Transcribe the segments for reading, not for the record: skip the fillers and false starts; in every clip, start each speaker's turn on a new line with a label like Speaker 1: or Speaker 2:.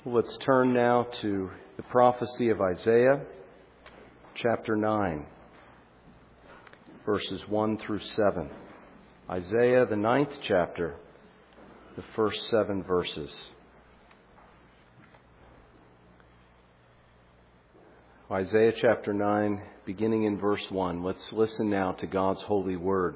Speaker 1: Let's turn now to the prophecy of Isaiah, chapter 9, verses 1 through 7. Isaiah, the 9th chapter, the first 7 verses. Isaiah chapter 9, beginning in verse 1. Let's listen now to God's holy word.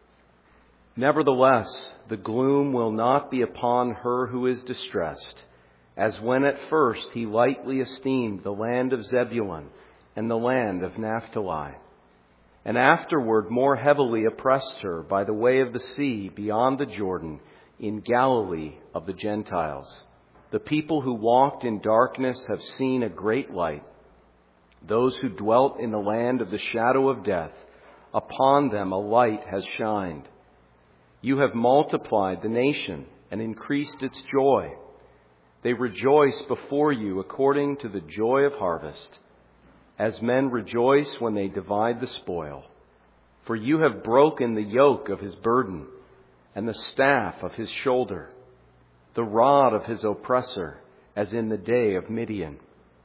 Speaker 1: Nevertheless, the gloom will not be upon her who is distressed, as when at first he lightly esteemed the land of Zebulun and the land of Naphtali, and afterward more heavily oppressed her by the way of the sea beyond the Jordan in Galilee of the Gentiles. The people who walked in darkness have seen a great light. Those who dwelt in the land of the shadow of death, upon them a light has shined. You have multiplied the nation and increased its joy. They rejoice before you according to the joy of harvest, as men rejoice when they divide the spoil. For you have broken the yoke of his burden and the staff of his shoulder, the rod of his oppressor, as in the day of Midian.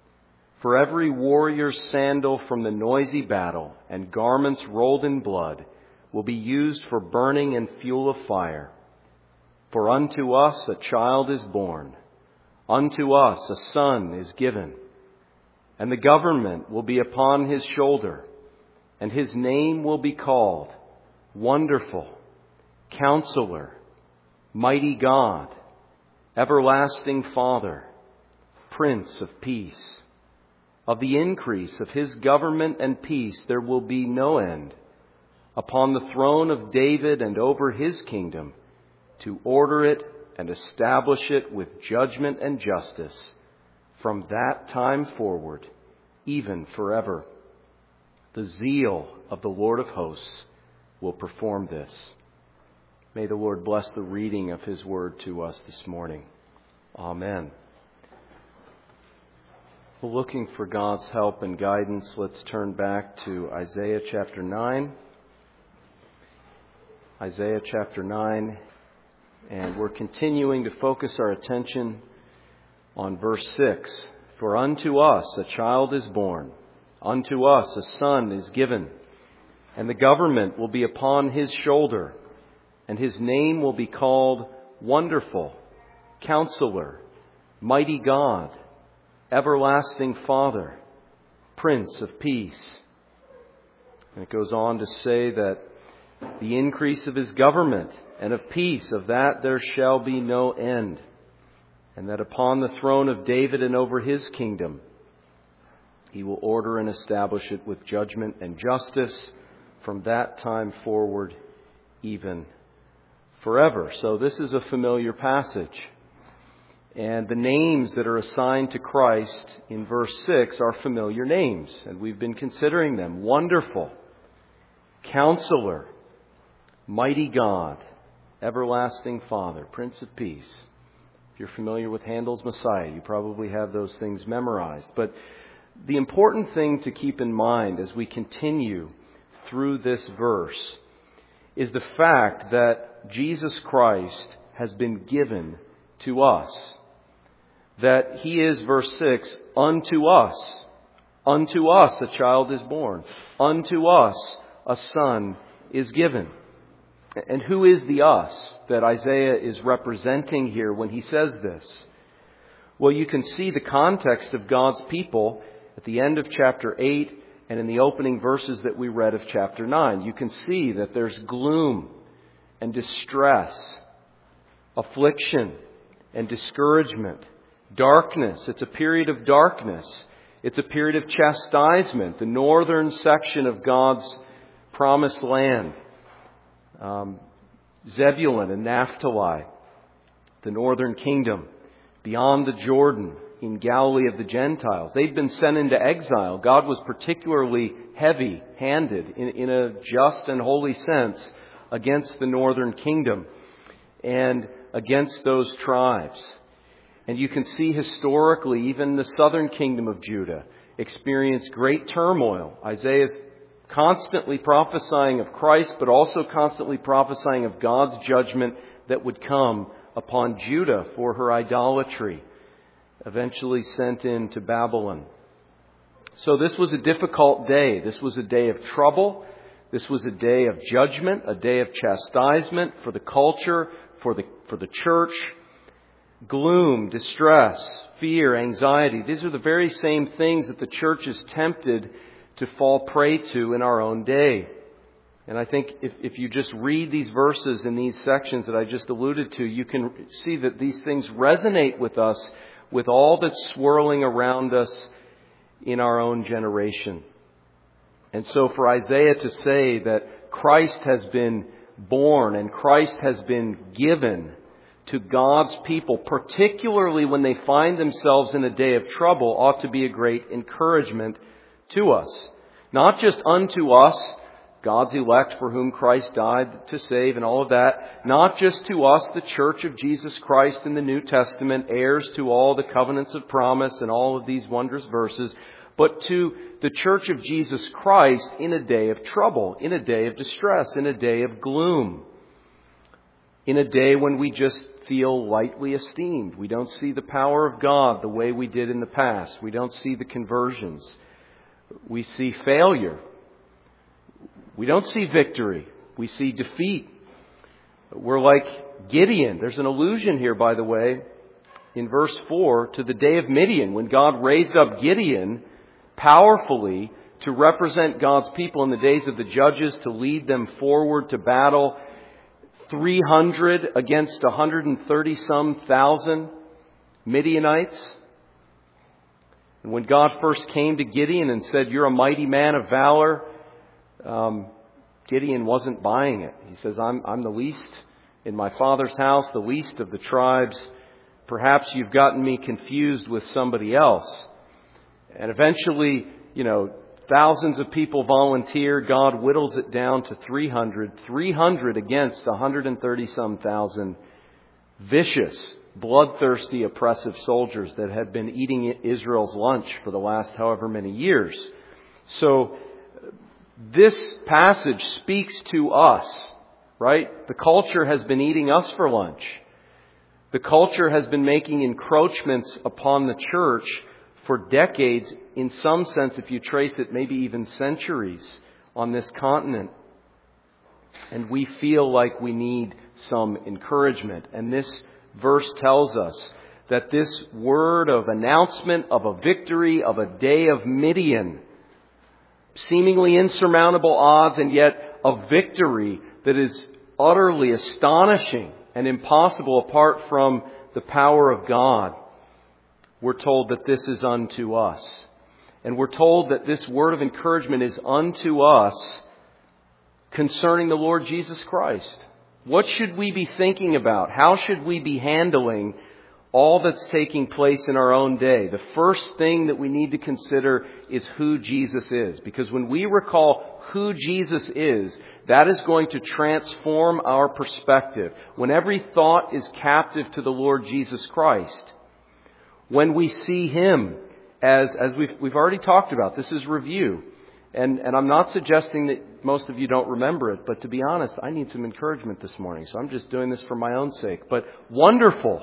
Speaker 1: For every warrior's sandal from the noisy battle and garments rolled in blood will be used for burning and fuel of fire. For unto us a child is born. Unto us a son is given, and the government will be upon his shoulder, and his name will be called Wonderful, Counselor, Mighty God, Everlasting Father, Prince of Peace. Of the increase of his government and peace there will be no end, upon the throne of David and over his kingdom, to order it and establish it with judgment and justice from that time forward, even forever. The zeal of the Lord of hosts will perform this. May the Lord bless the reading of his word to us this morning. Amen. Well, looking for God's help and guidance, let's turn back to Isaiah chapter 9. Isaiah chapter 9. And we're continuing to focus our attention on verse 6. For unto us a child is born, unto us a son is given, and the government will be upon his shoulder, and his name will be called Wonderful, Counselor, Mighty God, Everlasting Father, Prince of Peace. And it goes on to say that the increase of his government and of peace, of that there shall be no end. And that upon the throne of David and over his kingdom, he will order and establish it with judgment and justice from that time forward, even forever. So this is a familiar passage. And the names that are assigned to Christ in verse 6 are familiar names. And we've been considering them. Wonderful, Counselor, Mighty God, Everlasting Father, Prince of Peace. If you're familiar with Handel's Messiah, you probably have those things memorized. But the important thing to keep in mind as we continue through this verse is the fact that Jesus Christ has been given to us. That he is, verse 6, unto us a child is born. Unto us a son is given. And who is the us that Isaiah is representing here when he says this? Well, you can see the context of God's people at the end of chapter 8 and in the opening verses that we read of chapter 9. You can see that there's gloom and distress, affliction and discouragement, darkness. It's a period of darkness. It's a period of chastisement, the northern section of God's promised land. Zebulun and Naphtali, the northern kingdom, beyond the Jordan, in Galilee of the Gentiles. They'd been sent into exile. God was particularly heavy-handed in a just and holy sense against the northern kingdom and against those tribes. And you can see historically, even the southern kingdom of Judah experienced great turmoil. Isaiah's constantly prophesying of Christ, but also constantly prophesying of God's judgment that would come upon Judah for her idolatry. eventually sent into Babylon. So this was a difficult day. This was a day of trouble. This was a day of judgment, a day of chastisement for the culture, for the church. Gloom, distress, fear, anxiety. These are the very same things that the church is tempted to fall prey to in our own day. And I think if you just read these verses in these sections that I just alluded to, you can see that these things resonate with us, with all that's swirling around us in our own generation. And so for Isaiah to say that Christ has been born and Christ has been given to God's people, particularly when they find themselves in a day of trouble, ought to be a great encouragement to us. Not just unto us, God's elect for whom Christ died to save and all of that. Not just to us, the Church of Jesus Christ in the New Testament, heirs to all the covenants of promise and all of these wondrous verses, but to the Church of Jesus Christ in a day of trouble, in a day of distress, in a day of gloom, in a day when we just feel lightly esteemed. We don't see the power of God the way we did in the past. We don't see the conversions. We see failure. We don't see victory. We see defeat. We're like Gideon. There's an allusion here, by the way, in verse 4 to the day of Midian, when God raised up Gideon powerfully to represent God's people in the days of the judges, to lead them forward to battle. 300 against 130-some thousand Midianites. And when God first came to Gideon and said, "You're a mighty man of valor," Gideon wasn't buying it. He says, I'm the least in my father's house, the least of the tribes. Perhaps you've gotten me confused with somebody else. And eventually, thousands of people volunteer. God whittles it down to 300. 300 against 130-some thousand vicious, bloodthirsty, oppressive soldiers that had been eating Israel's lunch for the last however many years. So this passage speaks to us, right? The culture has been eating us for lunch. The culture has been making encroachments upon the church for decades, in some sense, if you trace it, maybe even centuries on this continent. And we feel like we need some encouragement. And this verse tells us that this word of announcement of a victory, of a day of Midian, seemingly insurmountable odds, and yet a victory that is utterly astonishing and impossible apart from the power of God. We're told that this is unto us. And we're told that this word of encouragement is unto us concerning the Lord Jesus Christ. What should we be thinking about? How should we be handling all that's taking place in our own day? The first thing that we need to consider is who Jesus is. Because when we recall who Jesus is, that is going to transform our perspective. When every thought is captive to the Lord Jesus Christ, when we see Him as we've already talked about, this is review. And I'm not suggesting that most of you don't remember it, but to be honest, I need some encouragement this morning. So I'm just doing this for my own sake. But wonderful.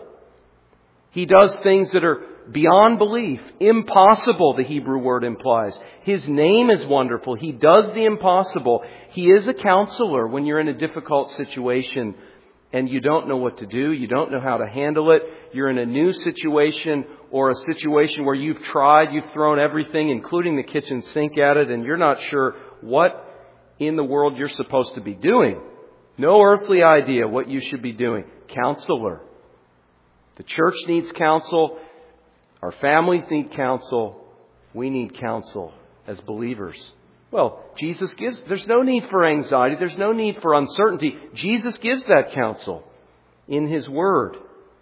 Speaker 1: He does things that are beyond belief. Impossible, the Hebrew word implies. His name is wonderful. He does the impossible. He is a counselor when you're in a difficult situation and you don't know what to do. You don't know how to handle it. You're in a new situation or a situation where you've thrown everything, including the kitchen sink at it, and you're not sure what in the world you're supposed to be doing. No earthly idea what you should be doing. Counselor. The church needs counsel. Our families need counsel. We need counsel as believers. Well, there's no need for anxiety. There's no need for uncertainty. Jesus gives that counsel in His Word.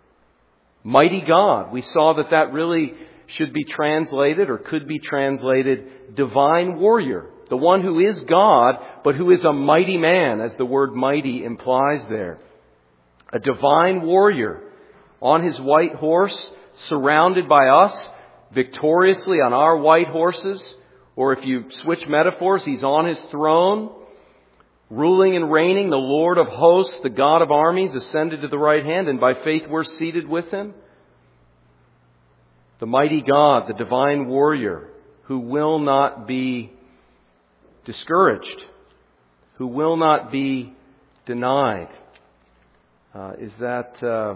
Speaker 1: Mighty God. We saw that really should be translated or could be translated divine warrior. The one who is God, but who is a mighty man, as the word mighty implies there. A divine warrior on His white horse, surrounded by us, victoriously on our white horses. Or if you switch metaphors, He's on His throne, ruling and reigning, the Lord of hosts, the God of armies, ascended to the right hand, and by faith we're seated with Him. the mighty God, the divine warrior, who will not be discouraged, who will not be denied. Is that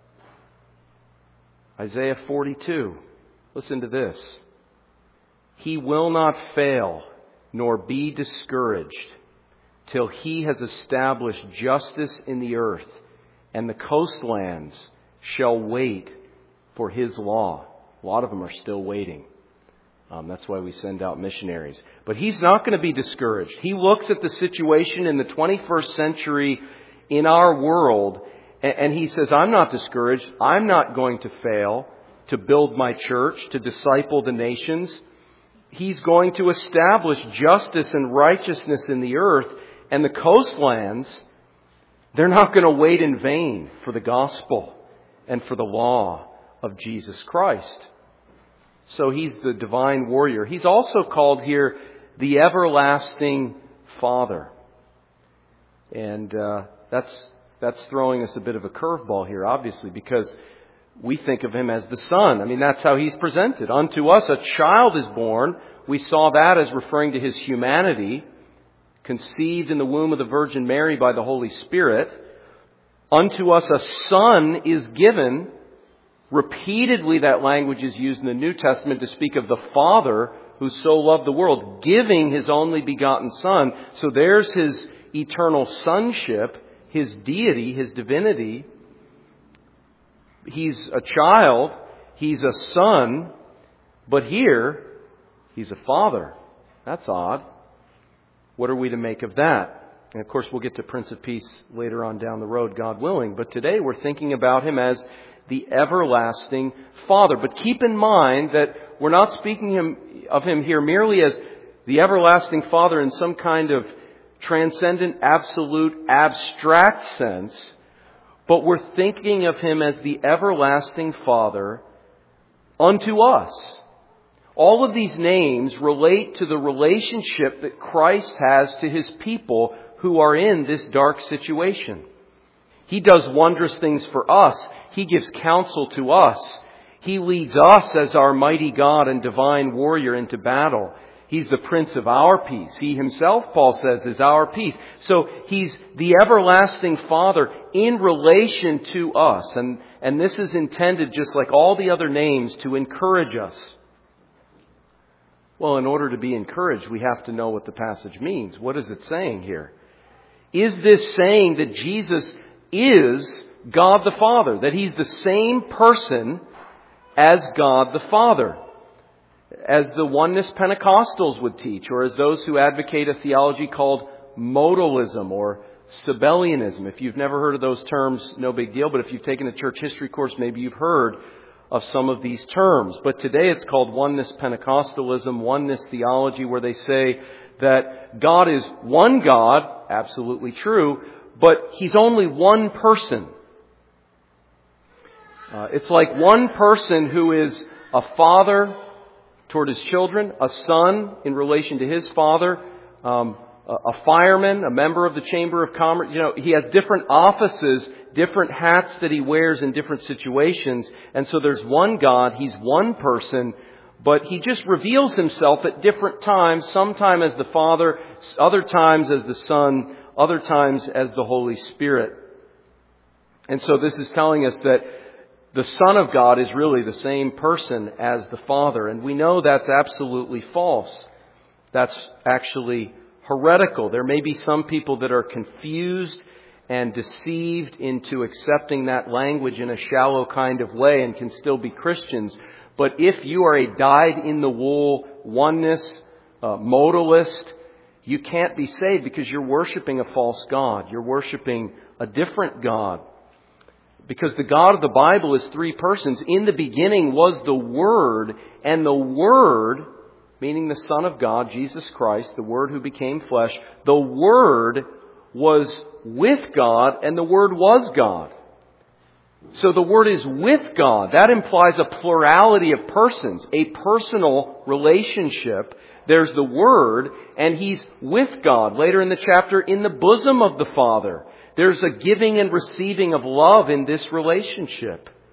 Speaker 1: Isaiah 42? Listen to this. He will not fail nor be discouraged till he has established justice in the earth, and the coastlands shall wait for his law. A lot of them are still waiting. That's why we send out missionaries. But he's not going to be discouraged. He looks at the situation in the 21st century in our world, and he says, I'm not discouraged. I'm not going to fail to build my church, to disciple the nations. He's going to establish justice and righteousness in the earth, and the coastlands, they're not going to wait in vain for the gospel and for the law of Jesus Christ. So he's the divine warrior. He's also called here the everlasting Father. And that's throwing us a bit of a curveball here, obviously, because we think of him as the Son. I mean, that's how he's presented. Unto us a child is born. We saw that as referring to his humanity, conceived in the womb of the Virgin Mary by the Holy Spirit. Unto us a Son is given. Repeatedly that language is used in the New Testament to speak of the Father who so loved the world, giving his only begotten Son. So there's his eternal sonship, his deity, his divinity. He's a child, he's a son, but here he's a father. That's odd. What are we to make of that? And of course we'll get to Prince of Peace later on down the road, God willing. But today we're thinking about him as the everlasting Father. But keep in mind that we're not speaking of him here merely as the everlasting Father in some kind of transcendent, absolute, abstract sense, but we're thinking of him as the everlasting Father unto us. All of these names relate to the relationship that Christ has to his people who are in this dark situation. He does wondrous things for us. He gives counsel to us. He leads us as our mighty God and divine warrior into battle. He's the Prince of our peace. He himself, Paul says, is our peace. So he's the everlasting Father in relation to us. And this is intended, just like all the other names, to encourage us. Well, in order to be encouraged, we have to know what the passage means. What is it saying here? Is this saying that Jesus is God the Father? That he's the same person as God the Father? As the oneness Pentecostals would teach, or as those who advocate a theology called modalism or Sabellianism. If you've never heard of those terms, no big deal. But if you've taken a church history course, maybe you've heard of some of these terms. But today it's called oneness Pentecostalism, oneness theology, where they say that God is one God, absolutely true, but he's only one person. It's like one person who is a father toward his children, a son in relation to his father, a fireman, a member of the Chamber of Commerce. You know, he has different offices, different hats that he wears in different situations. And so there's one God, he's one person, but he just reveals himself at different times, sometime as the Father, other times as the Son, other times as the Holy Spirit. And so this is telling us that the Son of God is really the same person as the Father. And we know that's absolutely false. That's actually heretical. There may be some people that are confused and deceived into accepting that language in a shallow kind of way and can still be Christians. But if you are a dyed-in-the-wool oneness modalist, you can't be saved because you're worshiping a false God. You're worshiping a different God. Because the God of the Bible is three persons. In the beginning was the Word, and the Word, meaning the Son of God, Jesus Christ, the Word who became flesh, the Word was with God, and the Word was God. So the Word is with God. That implies a plurality of persons, a personal relationship. There's the Word, and He's with God. Later in the chapter, in the bosom of the Father. There's a giving and receiving of love in this relationship.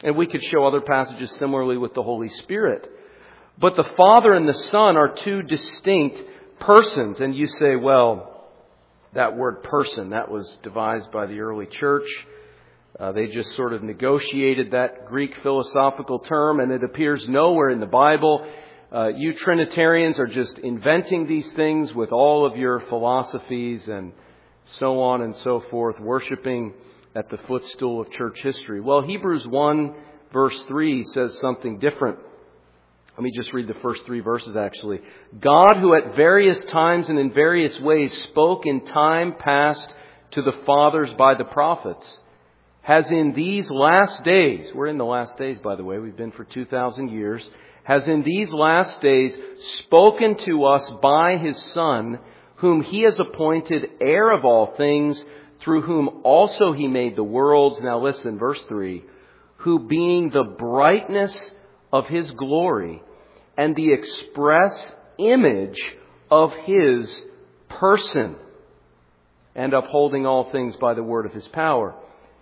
Speaker 1: And we could show other passages similarly with the Holy Spirit. But the Father and the Son are two distinct persons. And you say, well, that word person, that was devised by the early church. They just sort of negotiated that Greek philosophical term, and it appears nowhere in the Bible. You Trinitarians are just inventing these things with all of your philosophies and so on and so forth, worshiping at the footstool of church history. Well, Hebrews 1 verse 3 says something different. Let me just read the first 3 verses actually. God, who at various times and in various ways spoke in time past to the fathers by the prophets, has in these last days, we're in the last days by the way, we've been for 2,000 years, has in these last days spoken to us by His Son, whom He has appointed heir of all things, through whom also He made the worlds. Now listen, verse 3. Who being the brightness of His glory and the express image of His person, and upholding all things by the word of His power.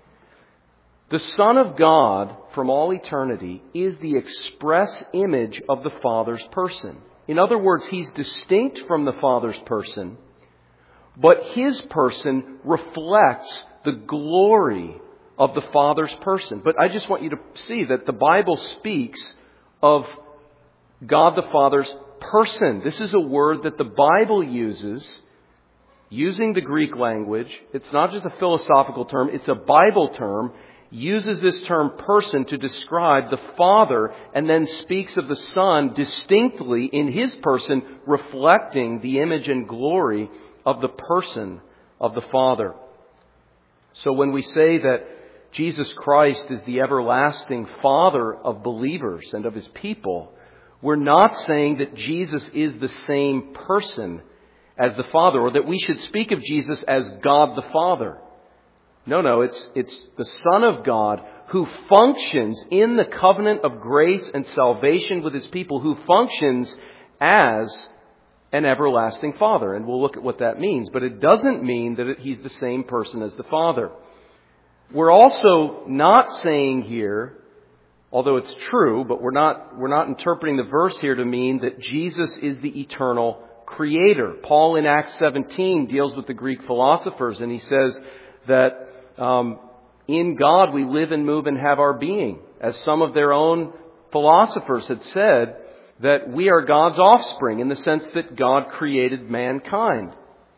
Speaker 1: The Son of God from all eternity is the express image of the Father's person. In other words, He's distinct from the Father's person, but His person reflects the glory of the Father's person. But I just want you to see that the Bible speaks of God the Father's person. This is a word that the Bible uses, using the Greek language. It's not just a philosophical term, it's a Bible term. Uses this term person to describe the Father, and then speaks of the Son distinctly in His person, reflecting the image and glory of the person of the Father. So when we say that Jesus Christ is the everlasting Father of believers and of His people, we're not saying that Jesus is the same person as the Father, or that we should speak of Jesus as God the Father. No, it's the Son of God who functions in the covenant of grace and salvation with His people, who functions as an everlasting Father. And we'll look at what that means. But it doesn't mean that He's the same person as the Father. We're also not saying here, although it's true, but we're not interpreting the verse here to mean that Jesus is the eternal Creator. Paul in Acts 17 deals with the Greek philosophers, and he says that in God we live and move and have our being. As some of their own philosophers had said, that we are God's offspring in the sense that God created mankind.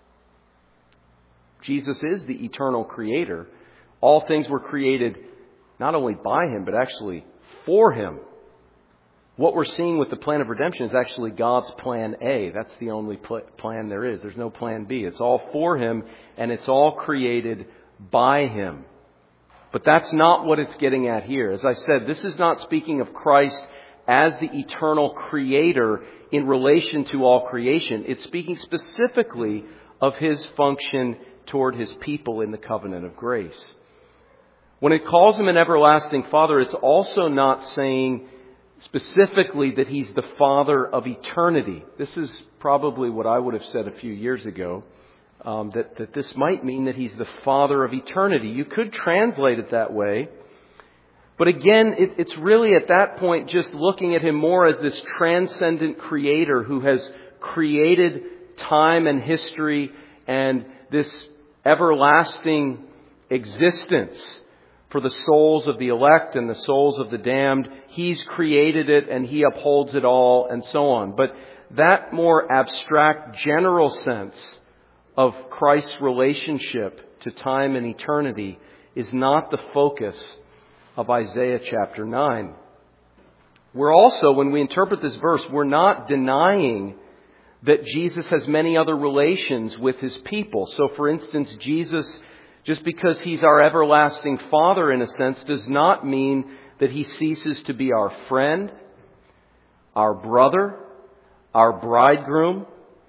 Speaker 1: Jesus is the eternal Creator. All things were created not only by Him, but actually for Him. What we're seeing with the plan of redemption is actually God's plan A. That's the only plan there is. There's no plan B. It's all for Him, and it's all created by Him. But that's not what it's getting at here. As I said, this is not speaking of Christ as the eternal Creator in relation to all creation. It's speaking specifically of His function toward His people in the covenant of grace. When it calls Him an everlasting Father, it's also not saying specifically that He's the Father of eternity. This is probably what I would have said a few years ago. That this might mean that He's the Father of eternity. You could translate it that way. But again, it's really at that point just looking at Him more as this transcendent Creator who has created time and history and this everlasting existence for the souls of the elect and the souls of the damned. He's created it and He upholds it all and so on. But that more abstract general sense of Christ's relationship to time and eternity is not the focus of Isaiah chapter 9. We're also, when we interpret this verse, we're not denying that Jesus has many other relations with His people. So for instance, Jesus, just because He's our everlasting Father in a sense, does not mean that He ceases to be our friend, our brother, our bridegroom.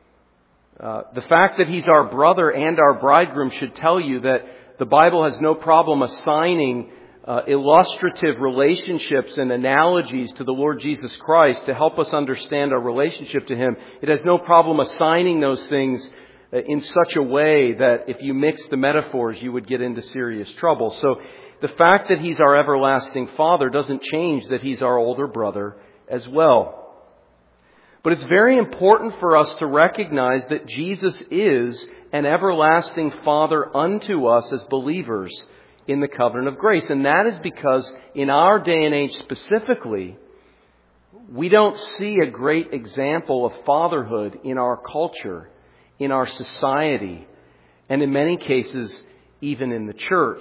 Speaker 1: The fact that He's our brother and our bridegroom should tell you that the Bible has no problem assigning illustrative relationships and analogies to the Lord Jesus Christ to help us understand our relationship to Him. It has no problem assigning those things in such a way that if you mix the metaphors, you would get into serious trouble. So the fact that He's our everlasting Father doesn't change that He's our older brother as well. But it's very important for us to recognize that Jesus is an everlasting Father unto us as believers in the covenant of grace. And that is because in our day and age specifically, we don't see a great example of fatherhood in our culture, in our society, and in many cases, even in the church.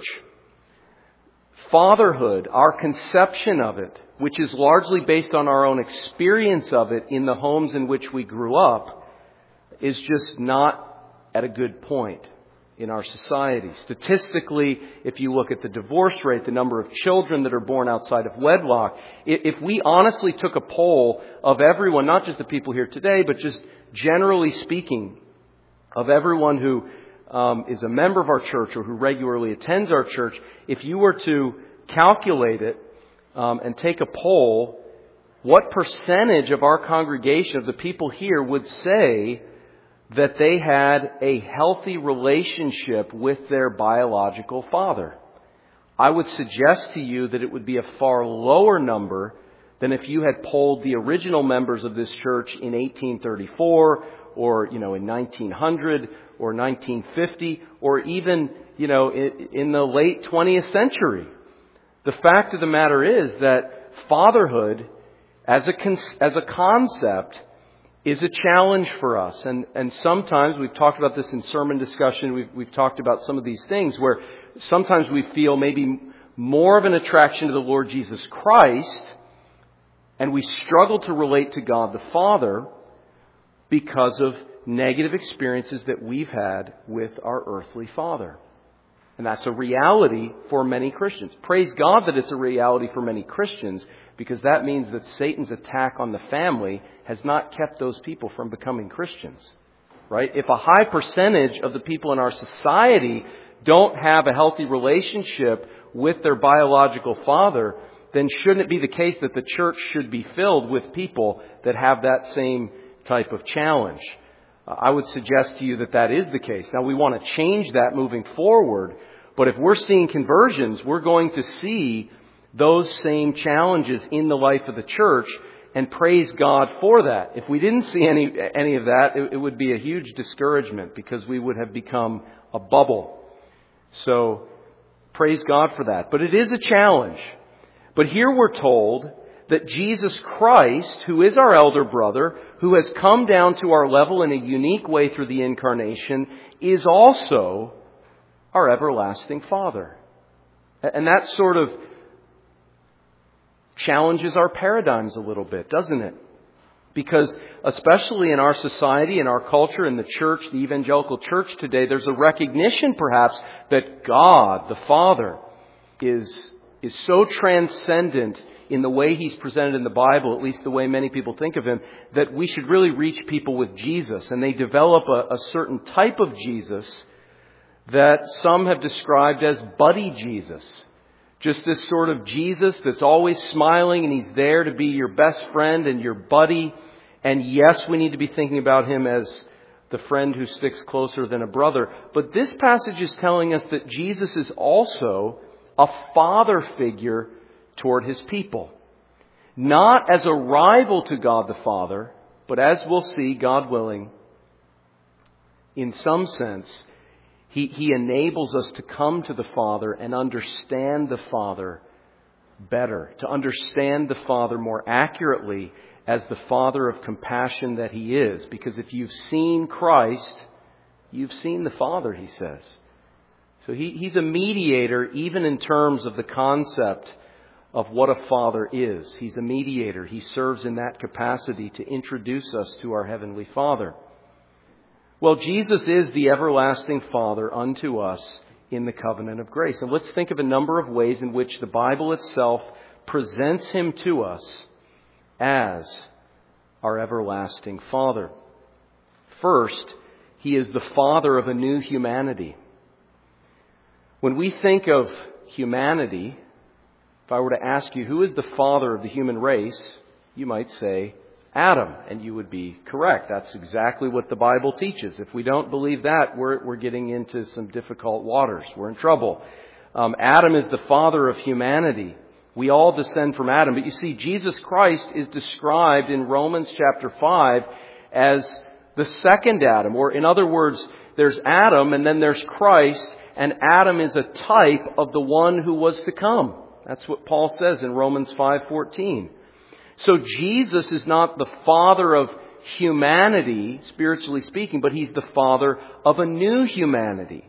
Speaker 1: Fatherhood, our conception of it, which is largely based on our own experience of it in the homes in which we grew up, is just not at a good point in our society. Statistically, if you look at the divorce rate, the number of children that are born outside of wedlock, if we honestly took a poll of everyone, not just the people here today, but just generally speaking, of everyone who is a member of our church or who regularly attends our church, if you were to calculate it and take a poll, what percentage of our congregation, of the people here, would say that they had a healthy relationship with their biological father? I would suggest to you that it would be a far lower number than if you had polled the original members of this church in 1834 or, in 1900 or 1950 or even, in the late 20th century. The fact of the matter is that fatherhood as a concept is a challenge for us. And sometimes, we've talked about this in sermon discussion, we've talked about some of these things where sometimes we feel maybe more of an attraction to the Lord Jesus Christ, and we struggle to relate to God the Father because of negative experiences that we've had with our earthly father. And that's a reality for many Christians. Praise God that it's a reality for many Christians, because that means that Satan's attack on the family has not kept those people from becoming Christians. Right? If a high percentage of the people in our society don't have a healthy relationship with their biological father, then shouldn't it be the case that the church should be filled with people that have that same type of challenge? I would suggest to you that that is the case. Now, we want to change that moving forward, but if we're seeing conversions, we're going to see those same challenges in the life of the church, and praise God for that. If we didn't see any of that, it would be a huge discouragement, because we would have become a bubble. So, praise God for that. But it is a challenge. But here we're told that Jesus Christ, who is our elder brother, who has come down to our level in a unique way through the incarnation, is also our everlasting Father. And that sort of challenges our paradigms a little bit, doesn't it? Because especially in our society, in our culture, in the church, the evangelical church today, there's a recognition perhaps that God, the Father, is so transcendent in the way He's presented in the Bible, at least the way many people think of Him, that we should really reach people with Jesus. And they develop a certain type of Jesus that some have described as buddy Jesus. Just this sort of Jesus that's always smiling, and He's there to be your best friend and your buddy. And yes, we need to be thinking about Him as the friend who sticks closer than a brother. But this passage is telling us that Jesus is also a father figure toward His people. Not as a rival to God the Father, but as we'll see, God willing, in some sense, He enables us to come to the Father and understand the Father better, to understand the Father more accurately as the Father of compassion that He is. Because if you've seen Christ, you've seen the Father, He says. So He's a mediator even in terms of the concept of what a father is. He's a mediator. He serves in that capacity to introduce us to our Heavenly Father. Well, Jesus is the everlasting Father unto us in the covenant of grace. And let's think of a number of ways in which the Bible itself presents Him to us as our everlasting Father. First, He is the Father of a new humanity. When we think of humanity, if I were to ask you, who is the father of the human race? You might say Adam, and you would be correct. That's exactly what the Bible teaches. If we don't believe that, we're getting into some difficult waters. We're in trouble. Adam is the father of humanity. We all descend from Adam. But you see, Jesus Christ is described in Romans chapter 5 as the second Adam. Or in other words, there's Adam and then there's Christ, and Adam is a type of the one who was to come. That's what Paul says in Romans 5:14. So Jesus is not the father of humanity, spiritually speaking, but He's the father of a new humanity.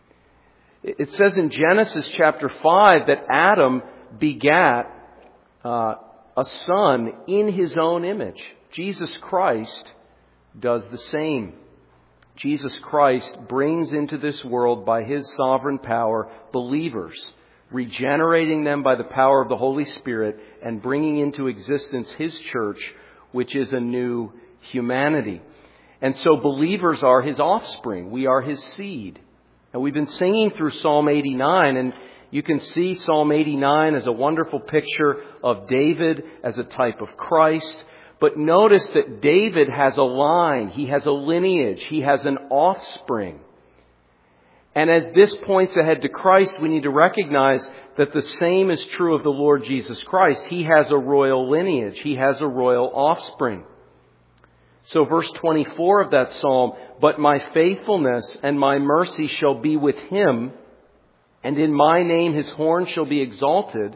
Speaker 1: It says in Genesis chapter 5 that Adam begat a son in his own image. Jesus Christ does the same. Jesus Christ brings into this world by His sovereign power believers, regenerating them by the power of the Holy Spirit and bringing into existence His church, which is a new humanity. And so believers are His offspring. We are His seed. And we've been singing through Psalm 89, and you can see Psalm 89 as a wonderful picture of David as a type of Christ. But notice that David has a line, he has a lineage, he has an offspring. And as this points ahead to Christ, we need to recognize that the same is true of the Lord Jesus Christ. He has a royal lineage. He has a royal offspring. So verse 24 of that psalm, "But my faithfulness and my mercy shall be with him, and in my name his horn shall be exalted.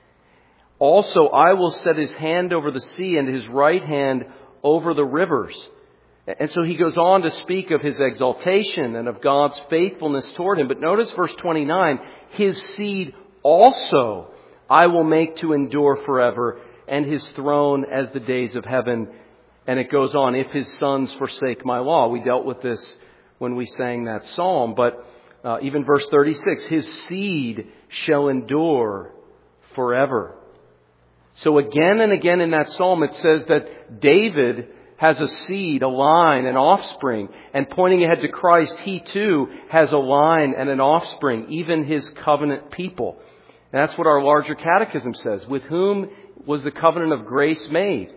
Speaker 1: Also I will set his hand over the sea and his right hand over the rivers." And so he goes on to speak of his exaltation and of God's faithfulness toward him. But notice verse 29, "His seed also I will make to endure forever, and his throne as the days of heaven." And it goes on, "If his sons forsake my law." We dealt with this when we sang that psalm. But even verse 36, "His seed shall endure forever." So again and again in that psalm it says that David has a seed, a line, an offspring. And pointing ahead to Christ, he too has a line and an offspring, even his covenant people. And that's what our larger catechism says. With whom was the covenant of grace made?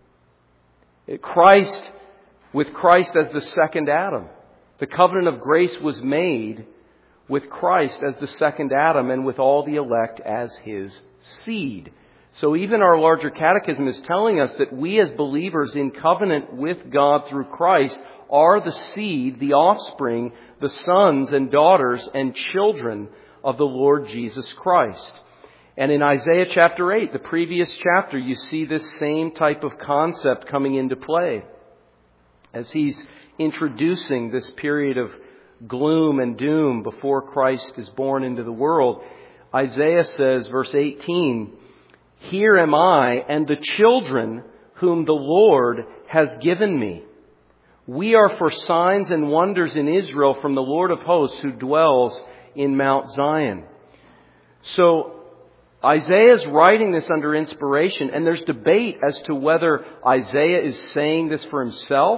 Speaker 1: Christ, with Christ as the second Adam. The covenant of grace was made with Christ as the second Adam and with all the elect as his seed. So even our larger catechism is telling us that we as believers in covenant with God through Christ are the seed, the offspring, the sons and daughters and children of the Lord Jesus Christ. And in Isaiah chapter 8, the previous chapter, you see this same type of concept coming into play. As he's introducing this period of gloom and doom before Christ is born into the world, Isaiah says, verse 18, "Here am I and the children whom the Lord has given me. We are for signs and wonders in Israel from the Lord of hosts who dwells in Mount Zion." So Isaiah is writing this under inspiration, and there's debate as to whether Isaiah is saying this for himself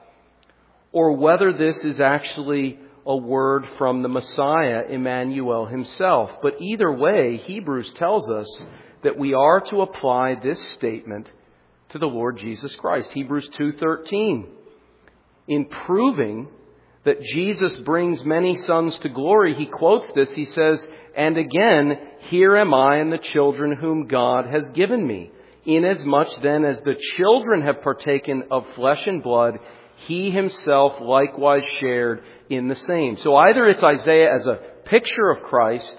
Speaker 1: or whether this is actually a word from the Messiah, Emmanuel himself. But either way, Hebrews tells us that we are to apply this statement to the Lord Jesus Christ. Hebrews 2:13. In proving that Jesus brings many sons to glory, he quotes this. He says, "And again, here am I and the children whom God has given me. Inasmuch then as the children have partaken of flesh and blood, he himself likewise shared in the same." So either it's Isaiah as a picture of Christ,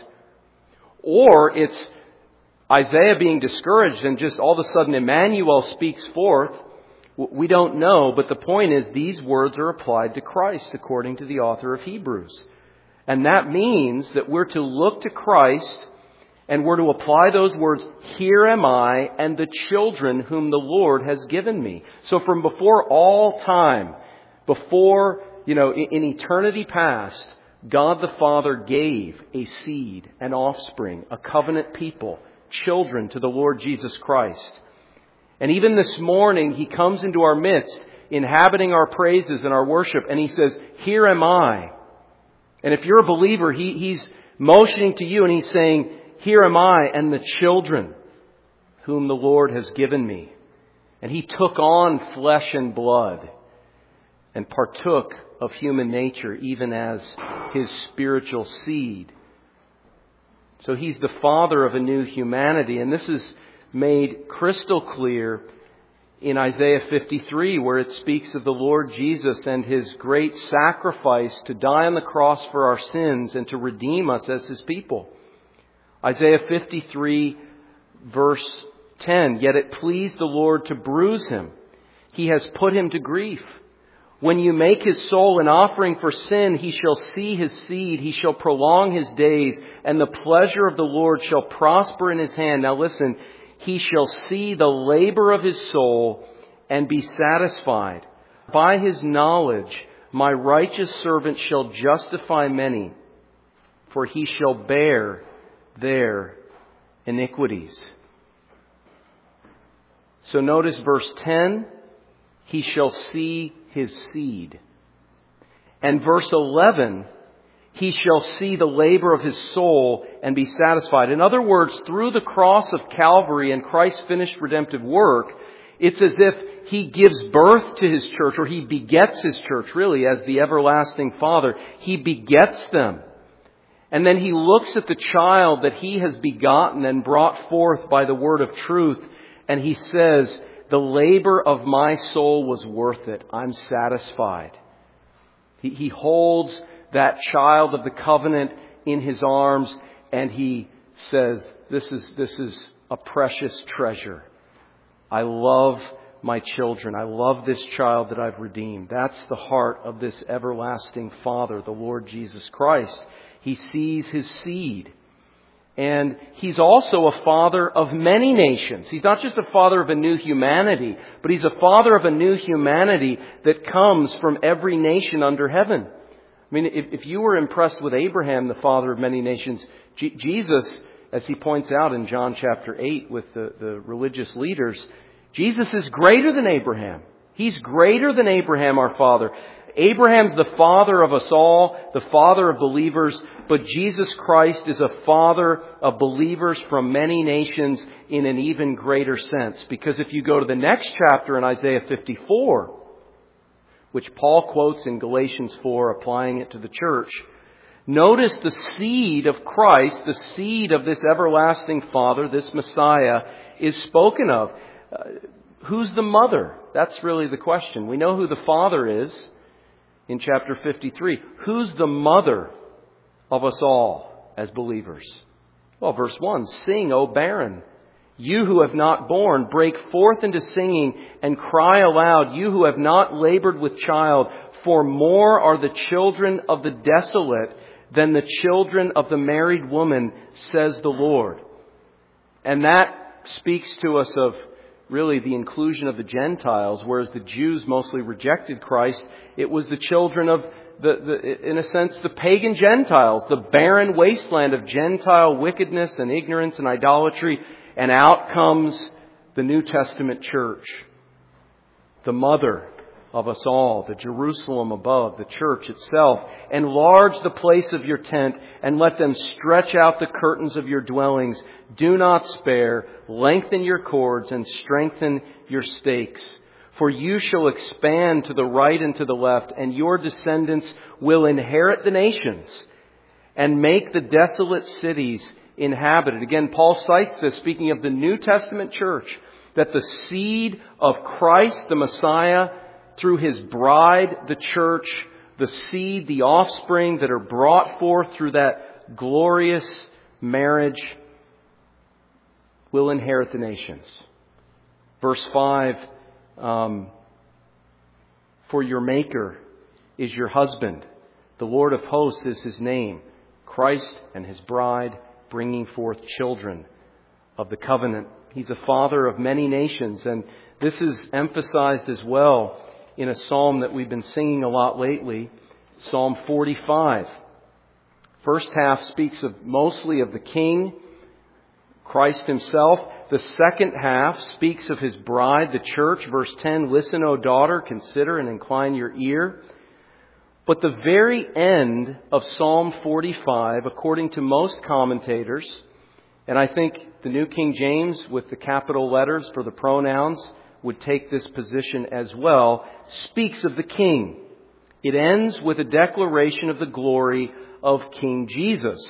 Speaker 1: or it's Isaiah being discouraged and just all of a sudden Emmanuel speaks forth. We don't know, but the point is these words are applied to Christ according to the author of Hebrews. And that means that we're to look to Christ and we're to apply those words, "Here am I and the children whom the Lord has given me." So from before all time, before, in eternity past, God the Father gave a seed, an offspring, a covenant people, children to the Lord Jesus Christ. And even this morning, he comes into our midst, inhabiting our praises and our worship, and he says, "Here am I." And if you're a believer, he's motioning to you and he's saying, "Here am I and the children whom the Lord has given me." And he took on flesh and blood and partook of human nature, even as his spiritual seed. So He's the Father of a new humanity. And this is made crystal clear in Isaiah 53, where it speaks of the Lord Jesus and His great sacrifice to die on the cross for our sins and to redeem us as His people. Isaiah 53, verse 10, "Yet it pleased the Lord to bruise Him. He has put Him to grief. When you make His soul an offering for sin, He shall see His seed. He shall prolong His days, and the pleasure of the Lord shall prosper in His hand." Now listen, "He shall see the labor of His soul and be satisfied. By His knowledge, my righteous servant shall justify many, for He shall bear their iniquities." So notice verse 10, "He shall see His seed." And verse 11, "He shall see the labor of His soul and be satisfied." In other words, through the cross of Calvary and Christ's finished redemptive work, it's as if He gives birth to His church, or He begets His church, really, as the everlasting Father. He begets them. And then He looks at the child that He has begotten and brought forth by the word of truth, and He says, "The labor of my soul was worth it. I'm satisfied." He holds that child of the covenant in His arms, and He says, this is a precious treasure. I love my children. I love this child that I've redeemed. That's the heart of this everlasting Father, the Lord Jesus Christ. He sees His seed. And He's also a Father of many nations. He's not just a Father of a new humanity, but He's a Father of a new humanity that comes from every nation under heaven. I mean, if you were impressed with Abraham, the father of many nations, Jesus, as He points out in John chapter 8 with the religious leaders, Jesus is greater than Abraham. He's greater than Abraham, our father. Abraham's the father of us all, the father of believers, but Jesus Christ is a father of believers from many nations in an even greater sense. Because if you go to the next chapter in Isaiah 54, which Paul quotes in Galatians 4, applying it to the church, notice the seed of Christ, the seed of this everlasting Father, this Messiah, is spoken of. Who's the mother? That's really the question. We know who the Father is in chapter 53. Who's the mother of us all as believers? Well, verse 1, "Sing, O barren. You who have not borne, break forth into singing and cry aloud, you who have not labored with child, for more are the children of the desolate than the children of the married woman, says the Lord." And that speaks to us of really the inclusion of the Gentiles, whereas the Jews mostly rejected Christ. It was the children of in a sense, the pagan Gentiles, the barren wasteland of Gentile wickedness and ignorance and idolatry. And out comes the New Testament church, the mother of us all, the Jerusalem above, the church itself. "Enlarge the place of your tent and let them stretch out the curtains of your dwellings. Do not spare. Lengthen your cords and strengthen your stakes. For you shall expand to the right and to the left, and your descendants will inherit the nations and make the desolate cities inhabited." Again, Paul cites this, speaking of the New Testament church, that the seed of Christ, the Messiah, through His bride, the church, the seed, the offspring that are brought forth through that glorious marriage, will inherit the nations. Verse 5, "For your Maker is your husband. The Lord of hosts is His name. Christ and His bride, bringing forth children of the covenant." He's a Father of many nations. And this is emphasized as well in a psalm that we've been singing a lot lately, Psalm 45. First half speaks mostly of the King, Christ Himself. The second half speaks of His bride, the church. Verse 10, "Listen, O daughter, consider and incline your ear." But the very end of Psalm 45, according to most commentators, and I think the New King James with the capital letters for the pronouns would take this position as well, speaks of the King. It ends with a declaration of the glory of King Jesus.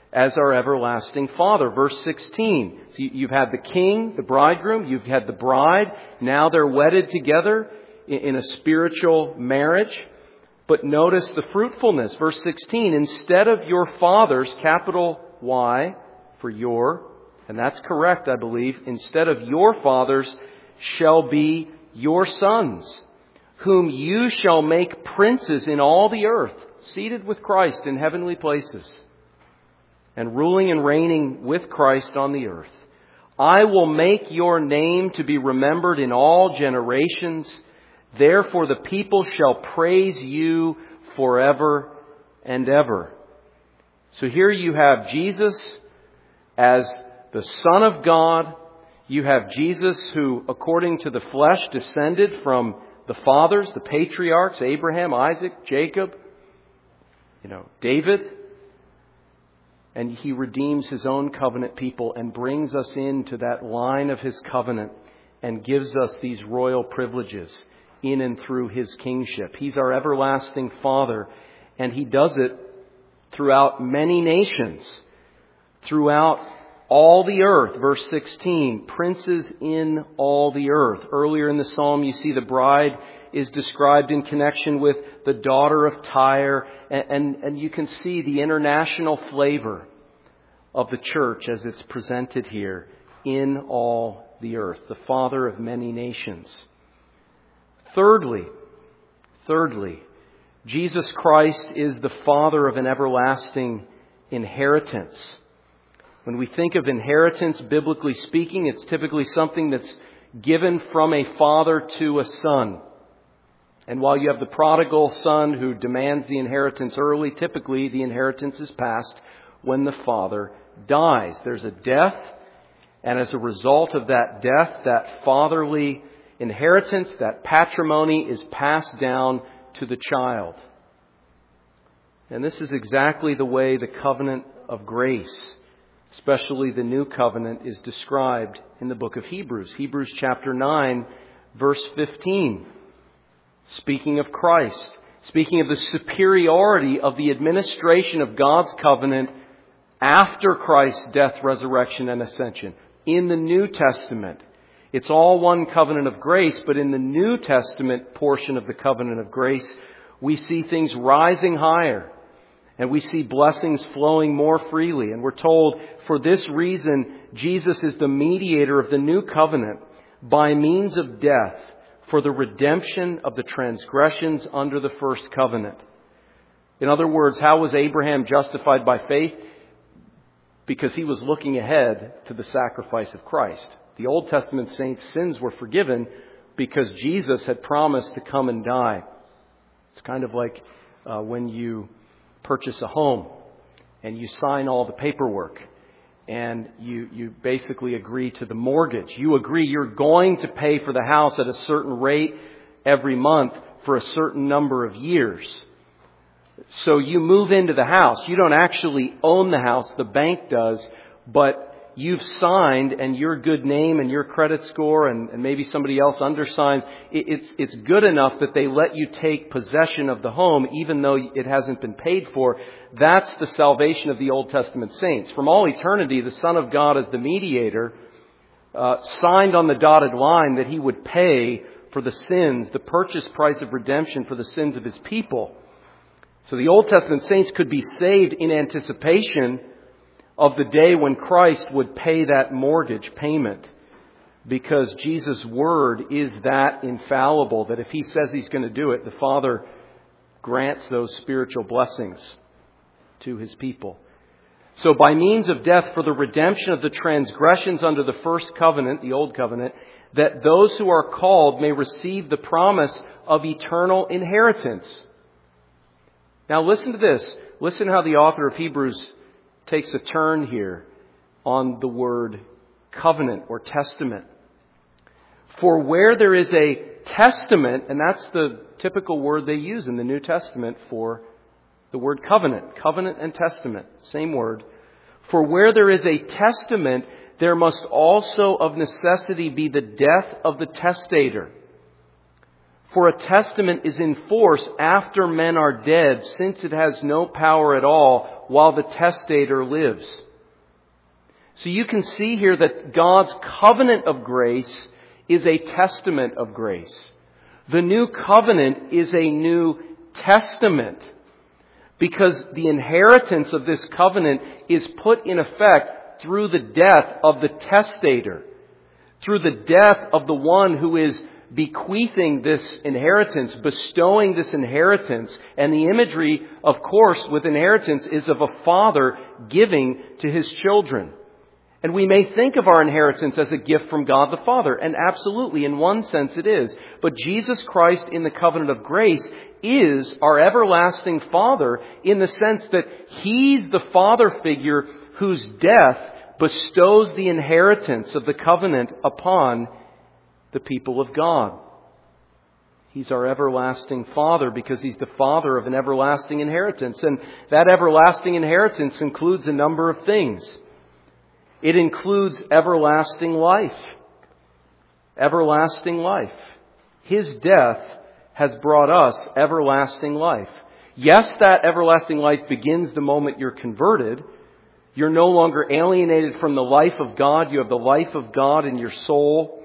Speaker 1: as our everlasting Father. Verse 16. So you've had the king, the bridegroom, you've had the bride. Now they're wedded together in a spiritual marriage. But notice the fruitfulness. Verse 16. Instead of your fathers, capital Y for your, and that's correct, I believe. Instead of your fathers shall be your sons, whom you shall make princes in all the earth, seated with Christ in heavenly places, and ruling and reigning with Christ on the earth. I will make your name to be remembered in all generations. Therefore the people shall praise you forever and ever. So here you have Jesus as the Son of God. You have Jesus who, according to the flesh, descended from the fathers, the patriarchs, Abraham, Isaac, Jacob, David. And He redeems His own covenant people and brings us into that line of His covenant and gives us these royal privileges in and through His kingship. He's our everlasting Father, and He does it throughout many nations, throughout all the earth. Verse 16, princes in all the earth. Earlier in the psalm, you see the bride is described in connection with the daughter of Tyre, and you can see the international flavor of the church as it's presented here in all the earth, the Father of many nations. Thirdly, Jesus Christ is the Father of an everlasting inheritance. When we think of inheritance, biblically speaking, it's typically something that's given from a father to a son. And while you have the prodigal son who demands the inheritance early, typically the inheritance is passed when the father dies. There's a death, and as a result of that death, that fatherly inheritance, that patrimony is passed down to the child. And this is exactly the way the covenant of grace, especially the new covenant, is described in the book of Hebrews. Hebrews chapter 9, verse 15. Speaking of Christ, speaking of the superiority of the administration of God's covenant after Christ's death, resurrection, and ascension. In the New Testament, it's all one covenant of grace, but in the New Testament portion of the covenant of grace, we see things rising higher. And we see blessings flowing more freely. And we're told, for this reason, Jesus is the mediator of the new covenant by means of death for the redemption of the transgressions under the first covenant. In other words, how was Abraham justified by faith? Because he was looking ahead to the sacrifice of Christ. The Old Testament saints' sins were forgiven because Jesus had promised to come and die. It's kind of like when you purchase a home and you sign all the paperwork and you basically agree to the mortgage. You agree you're going to pay for the house at a certain rate every month for a certain number of years. So you move into the house. You don't actually own the house. The bank does. But you've signed, and your good name and your credit score and maybe somebody else undersigns, it's good enough that they let you take possession of the home even though it hasn't been paid for. That's the salvation of the Old Testament saints. From all eternity, the Son of God as the mediator signed on the dotted line that He would pay for the sins, the purchase price of redemption for the sins of His people. So the Old Testament saints could be saved in anticipation of the day when Christ would pay that mortgage payment, because Jesus' word is that infallible that if He says He's going to do it, the Father grants those spiritual blessings to His people. So by means of death for the redemption of the transgressions under the first covenant, the old covenant, that those who are called may receive the promise of eternal inheritance. Now listen to this. Listen how the author of Hebrews takes a turn here on the word covenant or testament. For where there is a testament, and that's the typical word they use in the New Testament for the word covenant. Covenant and testament, same word. For where there is a testament, there must also of necessity be the death of the testator. For a testament is in force after men are dead, since it has no power at all while the testator lives. So you can see here that God's covenant of grace is a testament of grace. The new covenant is a new testament, because the inheritance of this covenant is put in effect through the death of the testator, through the death of the one who is bequeathing this inheritance, bestowing this inheritance. And the imagery, of course, with inheritance is of a father giving to his children. And we may think of our inheritance as a gift from God the Father, and absolutely, in one sense it is. But Jesus Christ in the covenant of grace is our everlasting Father, in the sense that He's the Father figure whose death bestows the inheritance of the covenant upon the people of God. He's our everlasting Father because He's the Father of an everlasting inheritance. And that everlasting inheritance includes a number of things. It includes everlasting life. Everlasting life. His death has brought us everlasting life. Yes, that everlasting life begins the moment you're converted. You're no longer alienated from the life of God. You have the life of God in your soul.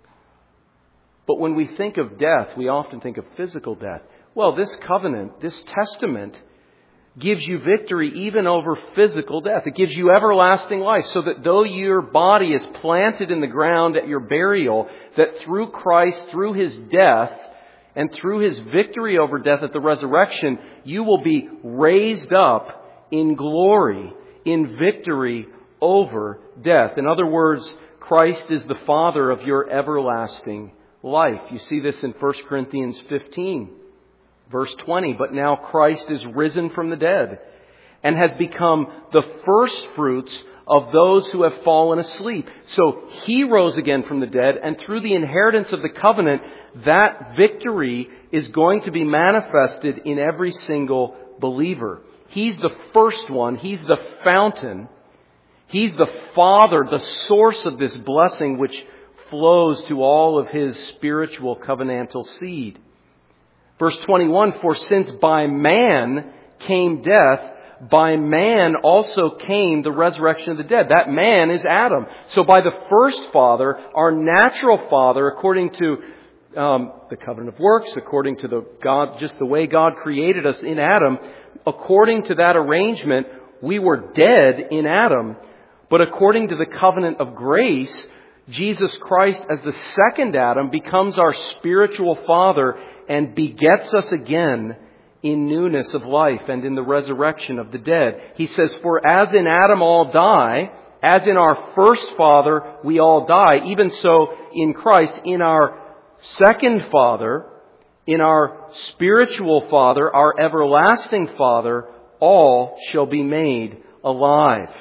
Speaker 1: But when we think of death, we often think of physical death. Well, this covenant, this testament, gives you victory even over physical death. It gives you everlasting life, so that though your body is planted in the ground at your burial, that through Christ, through His death, and through His victory over death at the resurrection, you will be raised up in glory, in victory over death. In other words, Christ is the Father of your everlasting life. You see this in 1 Corinthians 15. Verse 20, but now Christ is risen from the dead and has become the first fruits of those who have fallen asleep. So He rose again from the dead, and through the inheritance of the covenant, that victory is going to be manifested in every single believer. He's the first one. He's the fountain. He's the Father, the source of this blessing which flows to all of His spiritual covenantal seed. Verse 21, for since by man came death, by man also came the resurrection of the dead. That man is Adam. So by the first father, our natural father, according to the covenant of works, according to just the way God created us in Adam, according to that arrangement, we were dead in Adam. But according to the covenant of grace, Jesus Christ as the second Adam becomes our spiritual father and begets us again in newness of life and in the resurrection of the dead. He says, for as in Adam all die, as in our first father we all die, even so in Christ, in our second father, in our spiritual father, our everlasting Father, all shall be made alive.